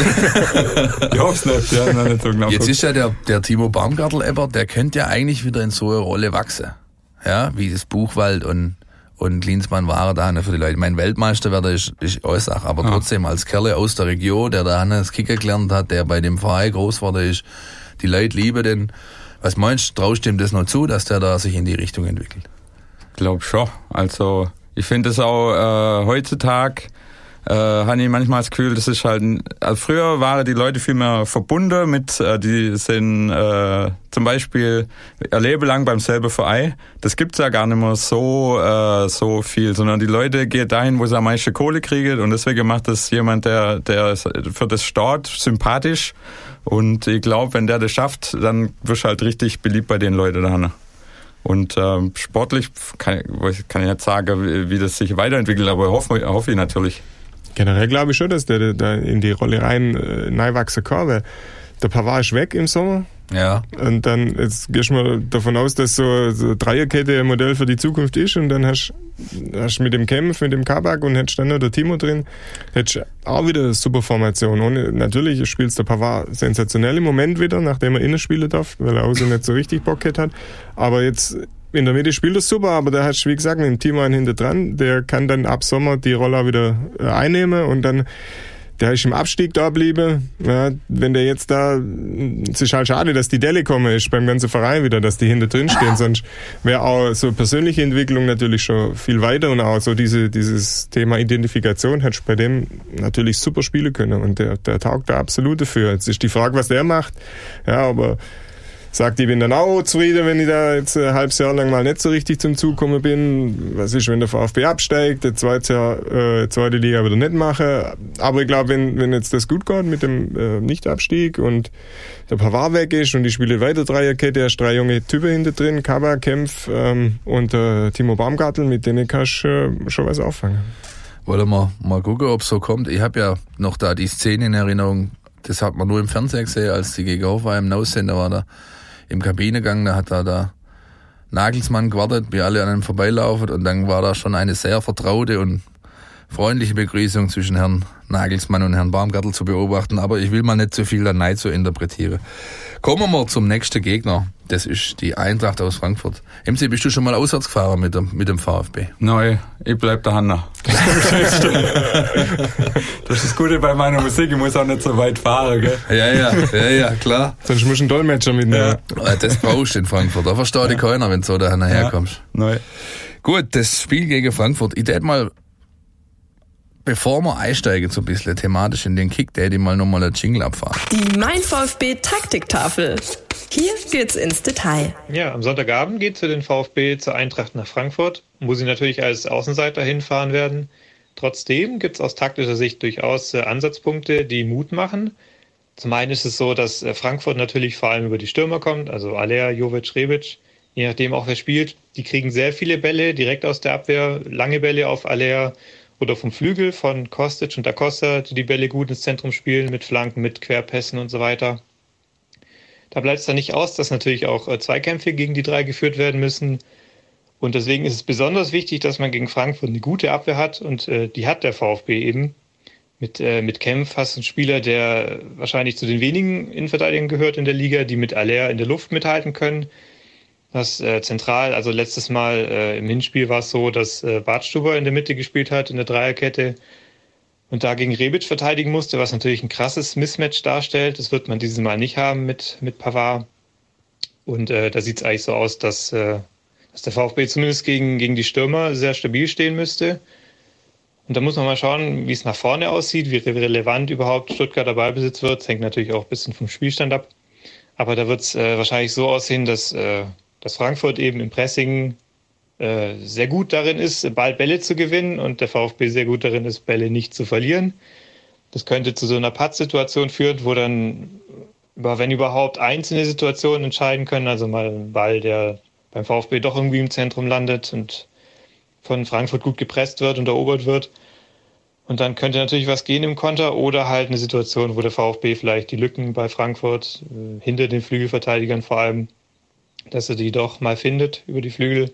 Ich hoffe es nicht. Ja, nicht so genau. Jetzt ist ja der Timo Baumgartel-Ebber, der könnte ja eigentlich wieder in so eine Rolle wachsen. Ja, wie das Buchwald und Klinsmann waren da für die Leute. Mein Weltmeister wäre ist Aussage, aber trotzdem als Kerle aus der Region, der da das Kicker gelernt hat, der bei dem Verein groß geworden ist, die Leute lieben den. Was meinst du, traust du ihm das noch zu, dass der da sich in die Richtung entwickelt? Ich glaube schon. Also ich finde es auch heutzutage, habe ich manchmal das Gefühl, das ist halt, also früher waren die Leute viel mehr verbunden mit, die sind zum Beispiel ihr Leben lang beim selben Verein. Das gibt's ja gar nicht mehr so viel, sondern die Leute gehen dahin, wo sie am meisten Kohle kriegen und deswegen macht das jemand, der für das steht, sympathisch. Und ich glaube, wenn der das schafft, dann wirst du halt richtig beliebt bei den Leuten da. Und sportlich kann ich nicht sagen, wie das sich weiterentwickelt, aber hoffe ich natürlich. Generell glaube ich schon, dass der da in die Rolle reinwachsen kann, weil der Pavard ist weg im Sommer. Ja. Und dann, jetzt gehst du mal davon aus, dass so Dreierkette ein Modell für die Zukunft ist und dann hast mit dem Kempf, mit dem Kabak und hättest dann noch der Timo drin, hättest auch wieder eine super Formation. Natürlich spielt der Pavard sensationell im Moment wieder, nachdem er innen spielen darf, weil er außen nicht so richtig Bock hat. Aber jetzt in der Mitte spielt er super, aber da hast du, wie gesagt, mit dem Timo einen hinter dran, der kann dann ab Sommer die Rolle wieder einnehmen und dann der ist im Abstieg da geblieben. Ja, wenn der jetzt da, es ist halt schade, dass die Delle komme ist beim ganzen Verein wieder, dass die hinter drin stehen. Sonst wäre auch so persönliche Entwicklung natürlich schon viel weiter und auch so dieses Thema Identifikation hätte ich bei dem natürlich super spielen können und der taugt da absolut dafür. Jetzt ist die Frage, was der macht. Ja, aber sagt, ich bin dann auch zufrieden, wenn ich da jetzt ein halbes Jahr lang mal nicht so richtig zum Zug gekommen bin. Was ist, wenn der VfB absteigt, der zweite Liga wieder nicht mache. Aber ich glaube, wenn jetzt das gut geht mit dem Nicht-Abstieg und der Pavard weg ist und ich spiele weiter Dreierkette, hast 3 junge Typen hinter drin, Kaba, Kempf und Timo Baumgartel, mit denen kannst du schon was auffangen. Wollen wir mal gucken, ob es so kommt. Ich habe ja noch da die Szene in Erinnerung, das hat man nur im Fernsehen gesehen, als die gegen Hoffenheim im Aussender war da im Kabinegang, da hat da der Nagelsmann gewartet, wie alle an ihm vorbeilaufen und dann war da schon eine sehr vertraute und freundliche Begrüßung zwischen Herrn Nagelsmann und Herrn Baumgartel zu beobachten, aber ich will mal nicht so viel da rein zu interpretieren. Kommen wir zum nächsten Gegner, das ist die Eintracht aus Frankfurt. MC, bist du schon mal auswärts gefahren mit dem VfB? Nein, ich bleib daheim. Das ist das Gute bei meiner Musik, ich muss auch nicht so weit fahren, gell? Ja, klar. Sonst musst du einen Dolmetscher mitnehmen. Ja. Das brauchst du in Frankfurt, da versteht dich keiner, wenn du so daher herkommst. Nein. Gut, das Spiel gegen Frankfurt, ich tät mal, bevor wir einsteigen so ein bisschen thematisch in den Kick, ich mal nochmal einen Jingle abfahren. Die Mein VfB Taktiktafel. Hier geht's ins Detail. Ja, am Sonntagabend geht's für den VfB zur Eintracht nach Frankfurt, wo sie natürlich als Außenseiter hinfahren werden. Trotzdem gibt's aus taktischer Sicht durchaus Ansatzpunkte, die Mut machen. Zum einen ist es so, dass Frankfurt natürlich vor allem über die Stürmer kommt, also Aller, Jovic, Rebic, je nachdem auch wer spielt. Die kriegen sehr viele Bälle direkt aus der Abwehr, lange Bälle auf Aller oder vom Flügel von Kostic und Da Costa, die Bälle gut ins Zentrum spielen, mit Flanken, mit Querpässen und so weiter. Da bleibt es dann nicht aus, dass natürlich auch Zweikämpfe gegen die 3 geführt werden müssen. Und deswegen ist es besonders wichtig, dass man gegen Frankfurt eine gute Abwehr hat. Und die hat der VfB eben. Mit Kempf hast du einen Spieler, der wahrscheinlich zu den wenigen Innenverteidigern gehört in der Liga, die mit Aller in der Luft mithalten können. Das zentral, also letztes Mal im Hinspiel war es so, dass Bartstuber in der Mitte gespielt hat, in der Dreierkette. Und da gegen Rebic verteidigen musste, was natürlich ein krasses Mismatch darstellt. Das wird man dieses Mal nicht haben mit Pavard. Und da sieht es eigentlich so aus, dass der VfB zumindest gegen die Stürmer sehr stabil stehen müsste. Und da muss man mal schauen, wie es nach vorne aussieht, wie relevant überhaupt Stuttgarter Ballbesitz wird. Das hängt natürlich auch ein bisschen vom Spielstand ab. Aber da wird es wahrscheinlich so aussehen, dass Frankfurt eben im Pressing sehr gut darin ist, bald Bälle zu gewinnen und der VfB sehr gut darin ist, Bälle nicht zu verlieren. Das könnte zu so einer Pattsituation führen, wo dann, wenn überhaupt, einzelne Situationen entscheiden können. Also mal ein Ball, der beim VfB doch irgendwie im Zentrum landet und von Frankfurt gut gepresst wird und erobert wird. Und dann könnte natürlich was gehen im Konter oder halt eine Situation, wo der VfB vielleicht die Lücken bei Frankfurt, hinter den Flügelverteidigern vor allem, dass er die doch mal findet über die Flügel.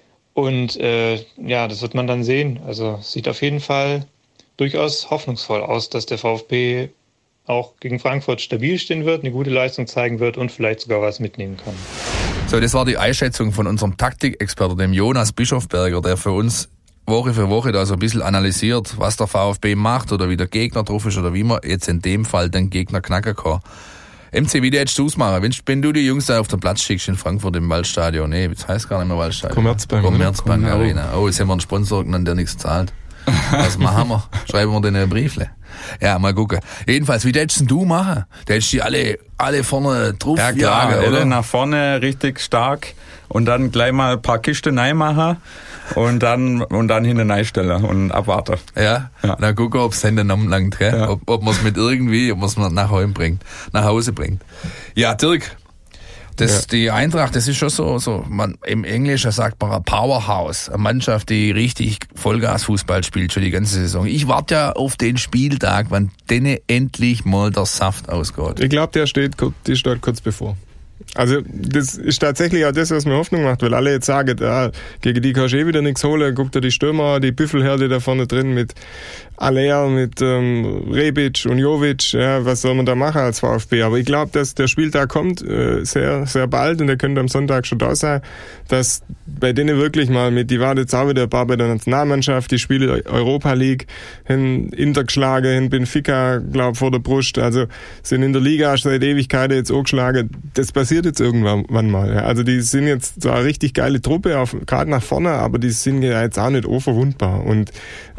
Und das wird man dann sehen. Also sieht auf jeden Fall durchaus hoffnungsvoll aus, dass der VfB auch gegen Frankfurt stabil stehen wird, eine gute Leistung zeigen wird und vielleicht sogar was mitnehmen kann. So, das war die Einschätzung von unserem Taktikexperten, dem Jonas Bischofberger, der für uns Woche für Woche da so ein bisschen analysiert, was der VfB macht oder wie der Gegner drauf ist oder wie man jetzt in dem Fall den Gegner knacken kann. MC, wie hättest du es machen? Wenn du die Jungs da auf den Platz schickst in Frankfurt im Waldstadion, das heißt gar nicht mehr Waldstadion. Commerzbank Arena. Oh, jetzt haben wir einen Sponsor genannt, der nichts zahlt. Was machen wir? Schreiben wir denen ein Briefle. Ja, mal gucken. Jedenfalls, wie hättest du machen? Da hättest du die alle vorne drauf jagen, oder? Nach vorne richtig stark und dann gleich mal ein paar Kisten reinmachen und dann hinten reinstellen und abwarten. Ja. Dann gucken, ob es Hände langt, gell? Ja. Ob man es ob man es nach Hause bringt. Ja, Dirk, die Eintracht, das ist schon so im Englischen sagt man ein Powerhouse, eine Mannschaft, die richtig Vollgas-Fußball spielt schon die ganze Saison. Ich warte ja auf den Spieltag, wann denen endlich mal der Saft ausgeht. Ich glaube, die steht kurz bevor. Also das ist tatsächlich auch das, was mir Hoffnung macht, weil alle jetzt sagen, gegen die kannst du wieder nichts holen, guck dir die Stürmer, die Büffelherde da vorne drin mit Aller, mit Rebic und Jovic, was soll man da machen als VfB? Aber ich glaube, dass der Spieltag kommt sehr, sehr bald und der könnte am Sonntag schon da sein, dass bei denen wirklich mal die waren jetzt auch wieder ein paar bei der Nationalmannschaft, die Spiele Europa League, hin Inter geschlagen, hin Benfica, glaube vor der Brust, also sind in der Liga seit Ewigkeiten jetzt auch geschlagen. Das passiert jetzt irgendwann mal. Ja. Also die sind jetzt so eine richtig geile Truppe, gerade nach vorne, aber die sind ja jetzt auch nicht unverwundbar. Und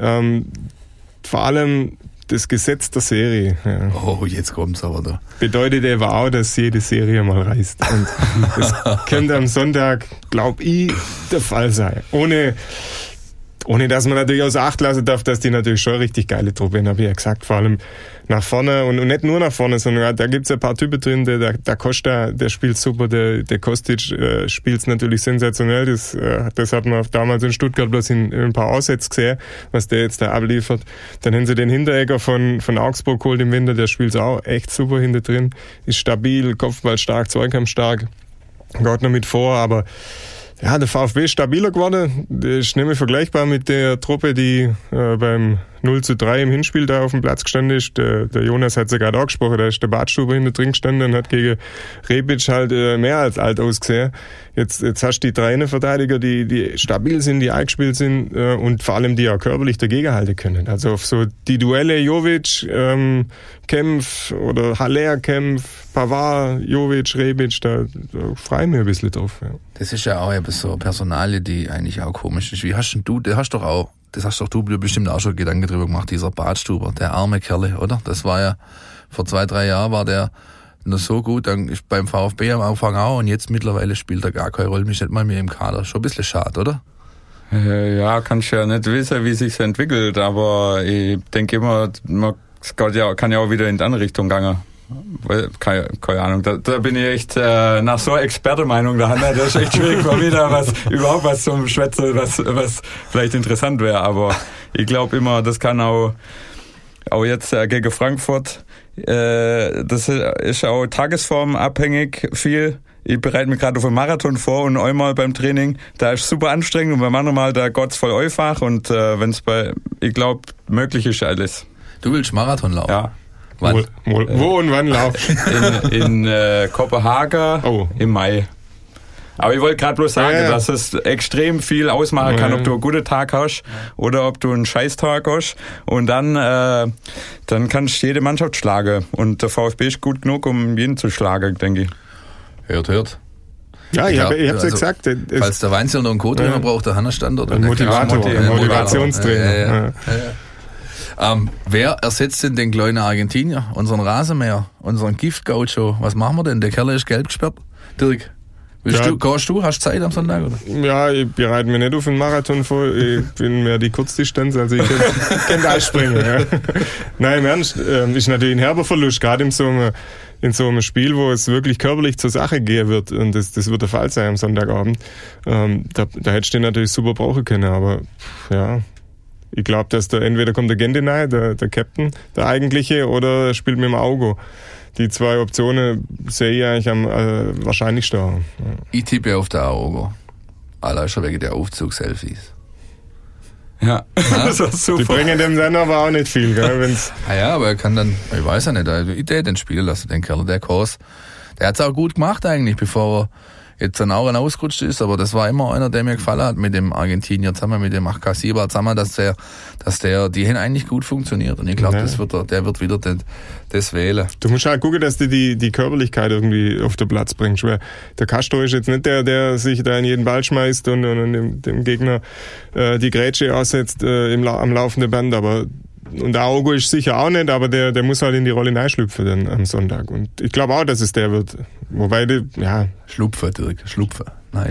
vor allem das Gesetz der Serie. Ja. Oh, jetzt kommt's aber da. Bedeutet aber auch, dass jede Serie mal reißt. Und das könnte am Sonntag, glaube ich, der Fall sein. Ohne dass man natürlich außer Acht lassen darf, dass die natürlich schon richtig geile Truppe haben, habe ich ja gesagt, vor allem nach vorne und nicht nur nach vorne, sondern da gibt's ein paar Typen drin, der Costa, der spielt super, der Kostic spielt's natürlich sensationell, das hat man damals in Stuttgart bloß in ein paar Aussätze gesehen, was der jetzt da abliefert. Dann haben sie den Hinteregger von Augsburg geholt im Winter, der spielt's auch echt super hinter drin, ist stabil, Kopfball stark, Zweikampf stark, geht noch mit vor, aber ja, der VfB ist stabiler geworden. Das ist nicht mehr vergleichbar mit der Truppe, die beim 0:3 im Hinspiel da auf dem Platz gestanden ist. Der Jonas hat es ja gerade angesprochen, da ist der Badstuber hinter drin gestanden und hat gegen Rebic halt mehr als alt ausgesehen. Jetzt hast du die drei Innenverteidiger, die stabil sind, die eingespielt sind und vor allem die auch körperlich dagegen halten können. Also auf so die Duelle Jovic, Kempf oder Haller, Kempf, Pavard, Jovic, Rebic, da freue ich mich ein bisschen drauf. Ja. Das ist ja auch so eine Personalie, die eigentlich auch komisch ist. Wie hast denn du, das hast doch du bestimmt auch schon Gedanken drüber gemacht, dieser Badstuber, der arme Kerle, oder? Das war ja, vor 2-3 Jahren war der noch so gut, dann ist beim VfB am Anfang auch und jetzt mittlerweile spielt er gar keine Rolle, mich nicht mal mehr im Kader. Schon ein bisschen schade, oder? Ja, kannst ja nicht wissen, wie sich's entwickelt, aber ich denke immer, man kann ja auch wieder in die andere Richtung gehen. Keine Ahnung, da bin ich echt nach so einer Expertenmeinung da, das ist echt schwierig mal wieder überhaupt was zum Schwätzen, was vielleicht interessant wäre, aber ich glaube immer, das kann auch jetzt gegen Frankfurt, das ist auch tagesformabhängig viel. Ich bereite mich gerade auf einen Marathon vor und einmal beim Training, da ist super anstrengend und beim anderen Mal, da geht's voll einfach und ich glaube, möglich ist alles. Du willst Marathon laufen? Ja. Wo und wann laufen? In Kopenhagen im Mai. Aber ich wollte gerade bloß sagen, dass es extrem viel ausmachen kann, ob du einen guten Tag hast oder ob du einen Scheißtag hast. Und dann kannst du jede Mannschaft schlagen. Und der VfB ist gut genug, um jeden zu schlagen, denke ich. Hört. Ja, ich hab's ja gesagt. Falls der Weinzel noch einen Co-Trainer braucht, der Hanna Standort. Ein Motivationstrainer. Ja. Wer ersetzt denn den kleinen Argentinier, unseren Rasenmäher, unseren Gift-Gaucho? Was machen wir denn? Der Kerl ist gelb gesperrt. Dirk, gehst du? Hast du Zeit am Sonntag? Oder? Ja, ich bereite mich nicht auf einen Marathon vor. Ich bin mehr die Kurzdistanz, also ich kann da springen. Ja. Nein, im Ernst, ist natürlich ein herber Verlust, gerade in so einem Spiel, wo es wirklich körperlich zur Sache gehen wird. Und das wird der Fall sein am Sonntagabend. Da hättest du den natürlich super brauchen können, aber ja. Ich glaube, dass entweder kommt der Gendenay, der Captain, der eigentliche, oder er spielt mit dem Augo. Die zwei Optionen sehe ich eigentlich am wahrscheinlichsten. Ja. Ich tippe auf der Augo. Allein schon wegen der Aufzugsselfies. Ja, das war super. Die bringen dem dann aber auch nicht viel, gell? Wenn's ja, aber er kann dann, ich weiß ja nicht, ich hätte den spielen lassen, den Kerl, der Kurs. Der hat's auch gut gemacht eigentlich, bevor er jetzt dann auch ausgerutscht ist, aber das war immer einer, der mir gefallen hat mit dem Argentinier zusammen, mit dem Achkasiba zusammen, dass die haben eigentlich gut funktioniert und ich glaube, der wird wieder das wählen. Du musst halt gucken, dass du die Körperlichkeit irgendwie auf den Platz bringst, weil der Castro ist jetzt nicht der sich da in jeden Ball schmeißt und dem Gegner die Grätsche aussetzt am laufenden Band, aber und der Augo ist sicher auch nicht, aber der muss halt in die Rolle reinschlüpfen dann am Sonntag. Und ich glaube auch, dass es der wird. Wobei, Schlupfen, Dirk. Schlupfen. Ja.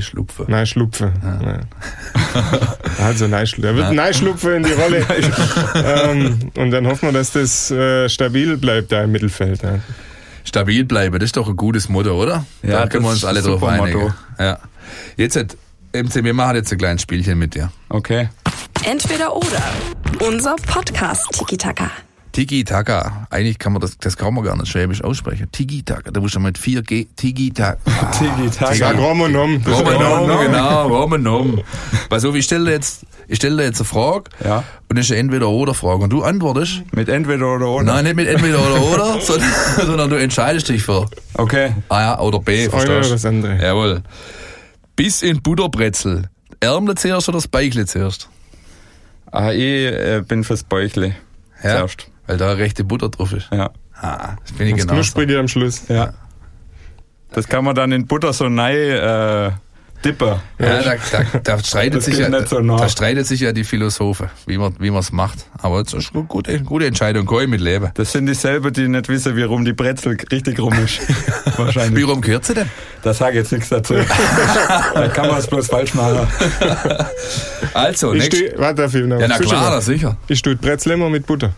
Also, der wird reinschlupfen in die Rolle. Und dann hoffen wir, dass das stabil bleibt da im Mittelfeld. Ja. Stabil bleiben, das ist doch ein gutes Motto, oder? Ja, da können wir uns alle drauf einigen. Ja. Jetzt, MC, wir machen jetzt ein kleines Spielchen mit dir. Okay. Entweder oder. Unser Podcast Tiki-Taka. Tiki-Taka. Eigentlich kann man das kann man gar nicht schwäbisch aussprechen. Tiki-Taka. Da muss man mit 4G. Tiki-Taka. Tiki-Taka. Sag Rom und Nom. Genau. Rom und Nom. Pass auf, ich stelle dir jetzt eine Frage. Ja. Und das ist eine Entweder-oder-Frage. Und du antwortest. Mit Entweder oder oder? Nein, nicht mit Entweder oder oder, sondern du entscheidest dich für. Okay. A ja, oder B. Das eine oder das andere. Jawohl. Bis in Butterbrezel. Ärmle zuerst oder das Beichle zuerst? Ich bin fürs Bäuchle. Ja, zuerst. Weil da rechte Butter drauf ist. Ja. Das bin ich genau. Das Knusprige am Schluss. Ja. Das kann man dann in Butter so rein dippen. Ja, da streitet sich ja die Philosophen, wie man es macht. Aber das ist eine gute Entscheidung, kann ich mit leben. Das sind dieselben, die nicht wissen, wie rum die Brezel richtig rum ist. Wahrscheinlich. Wie rum gehört sie denn? Das sage ich jetzt nichts dazu. Da kann man es bloß falsch machen. Also, warte, ja, na klar, sicher. Ich tue Brezel immer mit Butter.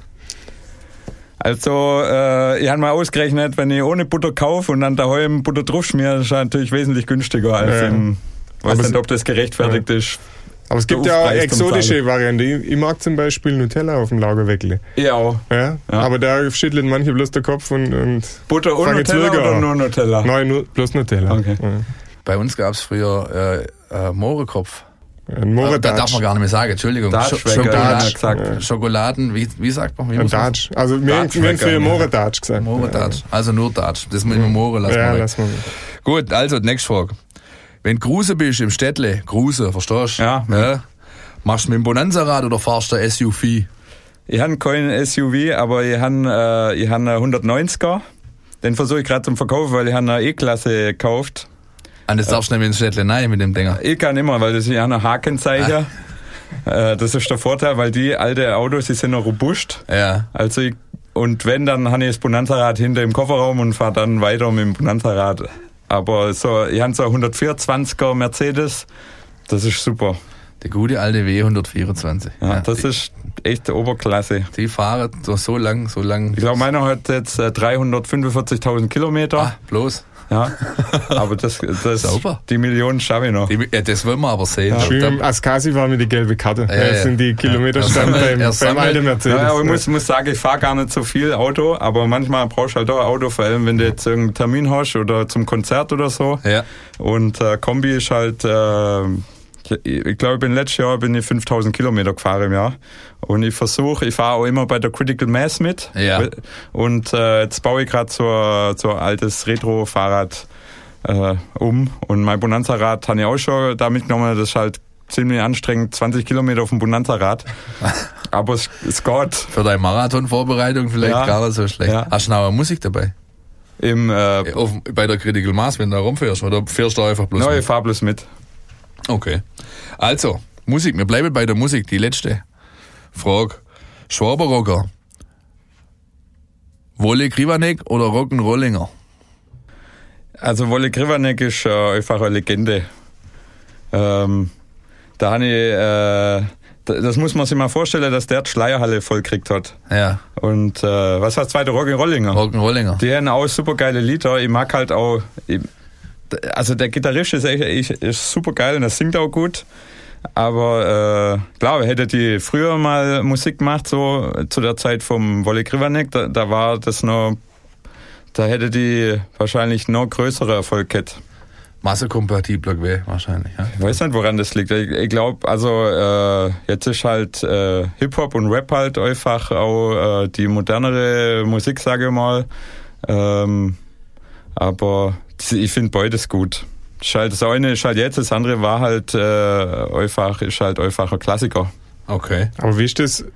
Also, ich habe mal ausgerechnet, wenn ich ohne Butter kaufe und dann daheim Butter drauf schmiere, ist das natürlich wesentlich günstiger als im. Ich weiß nicht, ob das gerechtfertigt ist. Aber es gibt ja auch exotische Varianten. Ich mag zum Beispiel Nutella auf dem Lagerweckle. Ich auch. Ja? Aber da schüttelt manche bloß den Kopf und Butter und Nutella oder nur Nutella? Nein, bloß Nutella. Okay. Ja. Bei uns gab es früher Mohrenkopf. Da darf man gar nicht mehr sagen, Entschuldigung. Schokoladen, wie sagt man? Datsch. Also wir haben früher Mohredatsch gesagt. Mohredatsch, also nur Datsch. Das mit dem Mohren lassen wir weg. Gut, also nächste Frage. Wenn du Gruse bist im Städtle, Gruse, verstehst du? Ja. Machst du mit dem Bonanza-Rad oder fahrst du SUV? Ich habe kein SUV, aber ich habe einen 190er. Den versuche ich gerade zum Verkaufen, weil ich eine E-Klasse gekauft. Und das darfst du nicht mit dem Städtle nein mit dem Dinger? Ich kann immer, weil das ist ja ein Hakenzeichen. Das ist der Vorteil, weil die alte Autos, die sind noch robust. Ja. Also und wenn, dann habe ich das Bonanza-Rad hinter im Kofferraum und fahre dann weiter mit dem Bonanza-Rad. Aber ich habe so 124er Mercedes, das ist super. Der gute alte W124. Ja, das ist echt Oberklasse. Die fahren so lang. Ich glaube, meiner hat jetzt 345.000 Kilometer. Bloß? Ja, aber das sauber. Die Millionen schaffe ich noch. Das wollen wir aber sehen. Ja. Schön, Askasi war mit die gelbe Karte. Das sind die Kilometerstand beim alten Mercedes. Ja, aber ich muss sagen, ich fahre gar nicht so viel Auto, aber manchmal brauchst du halt auch ein Auto, vor allem wenn du jetzt irgendeinen Termin hast oder zum Konzert oder so. Ja. Und Kombi ist halt... ich glaube, letztes Jahr bin ich 5.000 Kilometer gefahren im Jahr. Und ich fahre auch immer bei der Critical Mass mit. Ja. Und jetzt baue ich gerade so ein altes Retro-Fahrrad um. Und mein Bonanza-Rad habe ich auch schon da mitgenommen. Das ist halt ziemlich anstrengend, 20 Kilometer auf dem Bonanza-Rad. Aber es geht. Für deine Marathon-Vorbereitung vielleicht gar nicht so schlecht. Ja. Hast du noch Musik dabei? Bei der Critical Mass, wenn du da rumfährst? Oder fährst du einfach bloß mit? Ich fahre bloß mit. Okay. Also, Musik. Wir bleiben bei der Musik. Die letzte Frage Schwaberrocker. Wolle Krivanek oder Rock'n'Rollinger? Also Wolle Krivanek ist einfach eine Legende. Da habe ich, das muss man sich mal vorstellen, dass der die Schleierhalle voll gekriegt hat. Ja. Und was war das zweite? Rock'n'Rollinger. Rock'n'Rollinger. Die haben auch super geile Lieder. Ich mag halt auch, also der Gitarrist ist super geil und er singt auch gut. Aber klar, hätte die früher mal Musik gemacht, so zu der Zeit vom Wolle Krivanek, da war das noch, da hätte die wahrscheinlich noch größere Erfolg gehabt. Massekompatibler gewesen, wahrscheinlich. Ja? Ich weiß nicht, woran das liegt. Ich glaube, also jetzt ist halt Hip-Hop und Rap halt einfach auch die modernere Musik, sage ich mal. Aber ich finde beides gut. Das eine ist halt jetzt, das andere war halt einfach ein Klassiker. Okay. Aber wie ist das?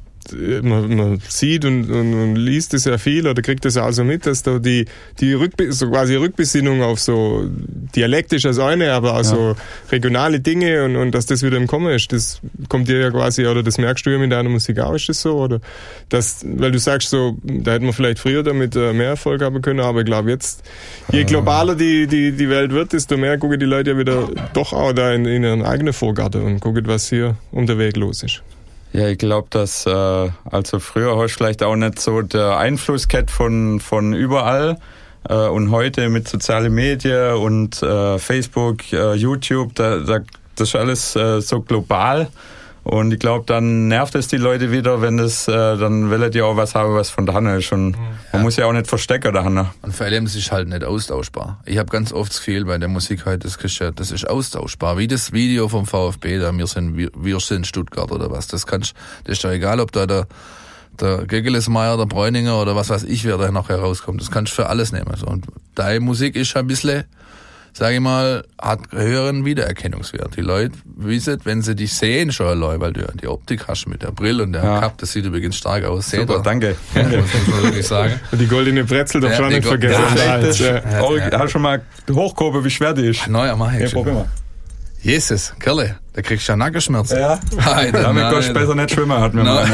Man sieht und liest es ja viel oder kriegt es ja auch so mit, dass da die so quasi Rückbesinnung auf so dialektisch als eine, aber auch so regionale Dinge und dass das wieder im Kommen ist, das kommt dir ja quasi, oder das merkst du ja mit deiner Musik auch, ist das so? Oder das, weil du sagst so, da hätten wir vielleicht früher damit mehr Erfolg haben können, aber ich glaube jetzt, je globaler die Welt wird, desto mehr gucken die Leute ja wieder doch auch da in ihren eigenen Vorgarten und gucken, was hier unterwegs los ist. Ja, ich glaube, dass also früher hast du vielleicht auch nicht so der Einfluss gehabt von überall und heute mit sozialen Medien und Facebook, YouTube, das ist alles so global und ich glaube, dann nervt es die Leute wieder, wenn das dann will die auch was haben, was von der Hand ist und man muss ja auch nicht verstecken da Hand. Und vor allem, es ist halt nicht austauschbar. Ich habe ganz oft das Gefühl bei der Musik heute, das ist austauschbar. Wie das Video vom VfB, da wir sind Stuttgart oder was. Das ist doch egal, ob da der Gegelesmeier, der Bräuninger oder was weiß ich, wer da noch herauskommt. Das kannst du für alles nehmen. So. Und deine Musik ist ein bisschen, sage ich mal, hat höheren Wiedererkennungswert. Die Leute wissen, wenn sie dich sehen schon allein, weil du ja die Optik hast mit der Brille und der Cap, das sieht übrigens stark aus. Super, danke. Ja, das muss man wirklich sagen. Und die goldene Brezel darf schon nicht vergessen. Hast du schon mal hochgehoben, wie schwer die ist? Neuer mach ich ja, probier mal. Jesus, Kerle, da kriegst du ja Nackenschmerzen. Ja, damit kannst du besser nicht schwimmen, hat mir mal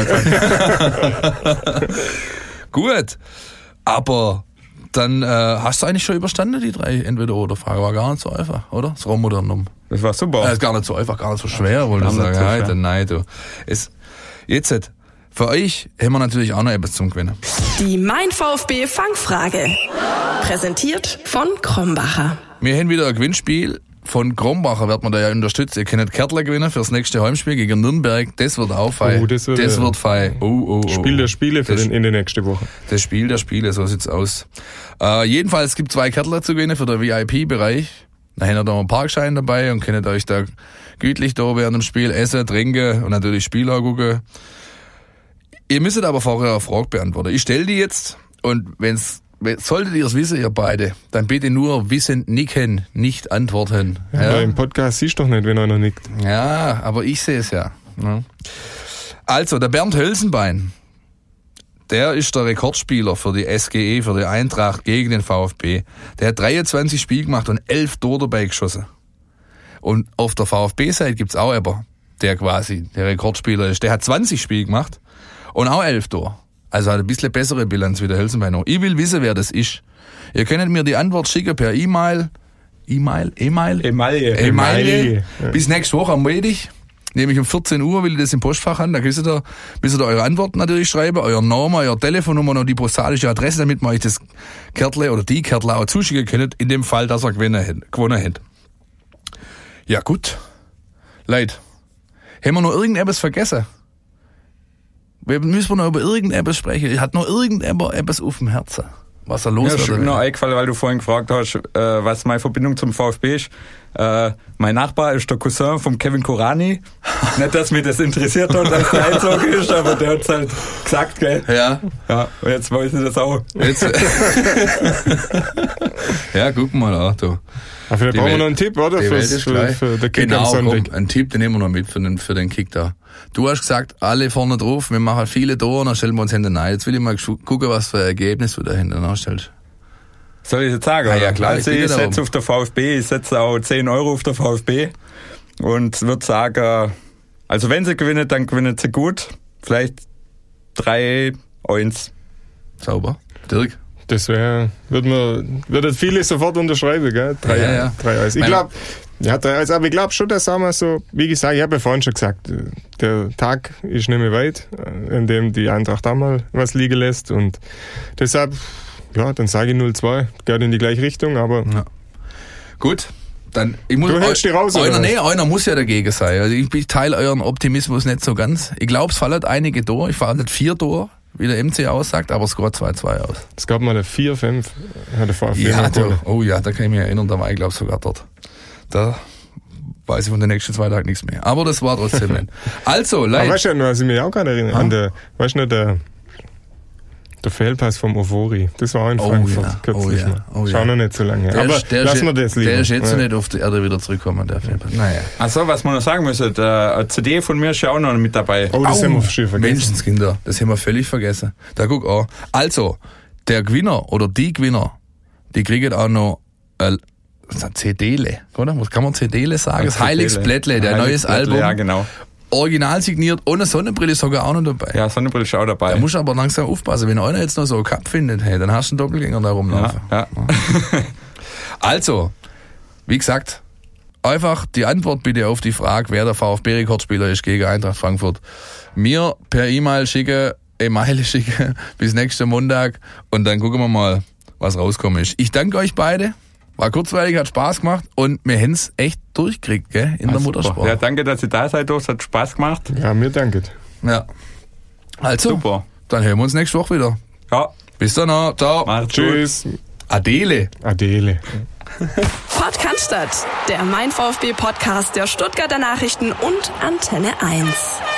gesagt. Gut, aber dann hast du eigentlich schon überstanden, die 3 Entweder-oder-Frage. War gar nicht so einfach, oder? Das Rommodernum. Das war super. Ist gar nicht so einfach, gar nicht so schwer, wollte ich sagen. Heute, nein, du. Jetzt, für euch haben wir natürlich auch noch etwas zum Gewinnen. Die Mein VfB Fangfrage. Präsentiert von Krombacher. Wir haben wieder ein Gewinnspiel. Von Krombacher wird man da ja unterstützt. Ihr könnt Kärtler gewinnen fürs nächste Heimspiel gegen Nürnberg. Das wird auch fein. Das wird fein. Spiel der Spiele in der nächsten Woche. Das Spiel der Spiele, so sieht's aus. Jedenfalls gibt 2 Kärtler zu gewinnen für den VIP-Bereich. Dann habt ihr da einen Parkschein dabei und könnt euch da gütlich da während dem Spiel essen, trinken und natürlich Spiele gucken. Ihr müsstet aber vorher eine Frage beantworten. Ich stelle die jetzt und solltet ihr es wissen, ihr beide, dann bitte nur wissend nicken, nicht antworten. Ja. Im Podcast siehst du doch nicht, wenn einer nickt. Ja, aber ich sehe es ja. Also, der Bernd Hölzenbein, der ist der Rekordspieler für die SGE, für die Eintracht gegen den VfB. Der hat 23 Spiele gemacht und 11 Tore dabei geschossen. Und auf der VfB-Seite gibt's auch jemanden, der quasi der Rekordspieler ist. Der hat 20 Spiele gemacht und auch 11 Tore. Also hat ein bisschen bessere Bilanz wie der Hölzenbein noch. Ich will wissen, wer das ist. Ihr könnt mir die Antwort schicken per E-Mail. Emaille. Bis nächste Woche am Montag. Nämlich um 14 Uhr will ich das im Postfach haben. Da müsst ihr eure Antworten natürlich schreiben, euren Namen, eure Telefonnummer und die postalische Adresse, damit man euch das Kärtle oder die Kärtle auch zuschicken könnt, in dem Fall, dass ihr gewonnen habt. Ja gut. Leute, haben wir noch irgendetwas vergessen? Müssen wir noch über irgendetwas sprechen? Hat noch irgendetwas auf dem Herzen? Was da los ist? Ja, noch eingefallen, weil du vorhin gefragt hast, was meine Verbindung zum VfB ist. Mein Nachbar ist der Cousin vom Kevin Korani. Nicht, dass mich das interessiert hat, dass der Einzug ist, aber der hat's halt gesagt, gell? Ja. Ja, und jetzt weiß ich das auch. Ja, guck mal an, du. Aber vielleicht brauchen wir noch einen Tipp, oder? Für den Kick am Sonntag. Komm, einen Tipp, den nehmen wir noch mit für den Kick da. Du hast gesagt, alle vorne drauf, wir machen viele Tore und dann stellen wir uns hinten rein. Jetzt will ich mal gucken, was für ein Ergebnis du da hinten anstellst. Soll ich jetzt sagen? Ja, klar. Also ich setze auf der VfB, ich setze auch 10 Euro auf der VfB und würde sagen, also wenn sie gewinnen, dann gewinnen sie gut. Vielleicht 3-1. Sauber. Dirk? Das würde viele sofort unterschreiben, gell? 3-1. Ich glaube, aber ich glaube schon, dass wir so, wie gesagt, ich habe ja vorhin schon gesagt, der Tag ist nicht mehr weit, in dem die Eintracht auch mal was liegen lässt und deshalb, ja, dann sage ich 0-2, geht in die gleiche Richtung, aber... Ja. Gut. Dann, du hältst die raus, oder? Einer muss ja dagegen sein. Also ich teile euren Optimismus nicht so ganz. Ich glaube, es fallen einige durch. Ich fahre nicht 4 durch, wie der MC aussagt, aber es geht 2-2 aus. Es gab mal eine 4-5. Da kann ich mich erinnern, da war ich glaube sogar dort. Da weiß ich von den nächsten 2 Tagen nichts mehr. Aber das war trotzdem nicht. Also, Leute. Aber weißt du, was ich mich auch gerade erinnere? An der Fehlpass vom Ovori. Das war auch in Frankfurt. Kürzlich mal. Schau noch nicht so lange her. Aber lassen wir das lieber. Der ist jetzt nicht auf die Erde wieder zurückgekommen, der Fehlpass. Naja. Achso, was man noch sagen müsste, der CD von mir ist ja auch noch mit dabei. Oh, das haben wir schon vergessen. Menschenskinder, das haben wir völlig vergessen. Da guck auch. Also, der Gewinner oder die Gewinner, die kriegen auch noch CD-le, oder? Was kann man CD-le sagen? Das Heiligsblättle, der neues Album. Ja, genau. Original signiert, ohne Sonnenbrille ist sogar auch noch dabei. Ja, Sonnenbrille ist auch dabei. Da musst du aber langsam aufpassen, wenn einer jetzt noch so einen Cup findet, hey, dann hast du einen Doppelgänger da rumlaufen. Ja. Also, wie gesagt, einfach die Antwort bitte auf die Frage, wer der VfB-Rekordspieler ist gegen Eintracht Frankfurt. Mir per E-Mail schicken bis nächsten Montag und dann gucken wir mal, was rauskommen ist. Ich danke euch beide. War kurzweilig, hat Spaß gemacht und wir haben es echt durchgekriegt, gell, in der Muttersprache. Ja, danke, dass ihr da seid, es hat Spaß gemacht. Ja, mir danke. Ja. Also, super. Dann hören wir uns nächste Woche wieder. Ja. Bis dann, ciao. Tschüss. Adele. Podcast, der Mein VfB Podcast der Stuttgarter Nachrichten und Antenne 1.